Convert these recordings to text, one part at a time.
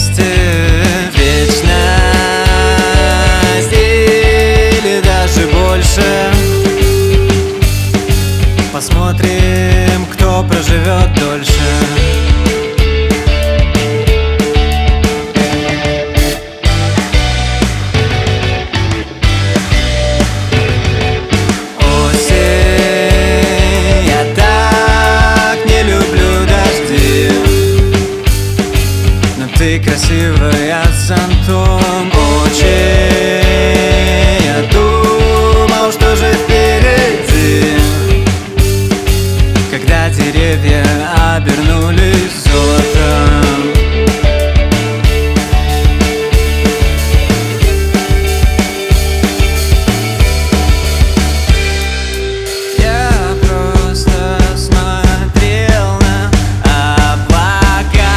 вместе вечность или даже больше. Посмотрим, кто проживет дольше. Ты красивая с зонтом, очень. Я думал, что же впереди, когда деревья обернулись золотом. Я просто смотрел на облака.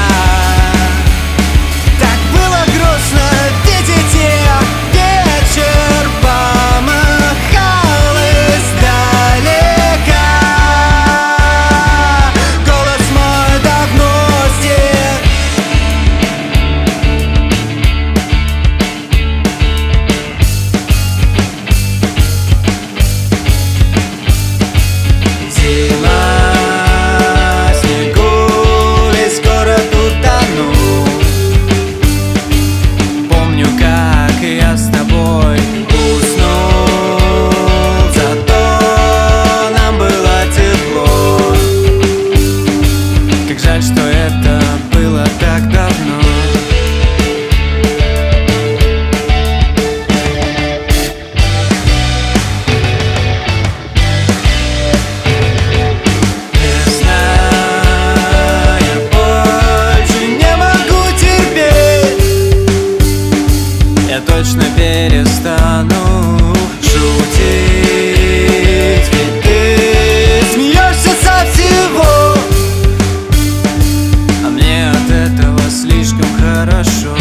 Вечер помахал издалека. Голос мой давно здесь. Зима, снегу, ведь скоро тут тону. Помню, как я с тобой уснул, зато нам было тепло. Как жаль, что это было так давно. Весна, я больше не могу терпеть. Я точно перестану шутить, ведь ты смеешься со всего, а мне от этого слишком хорошо.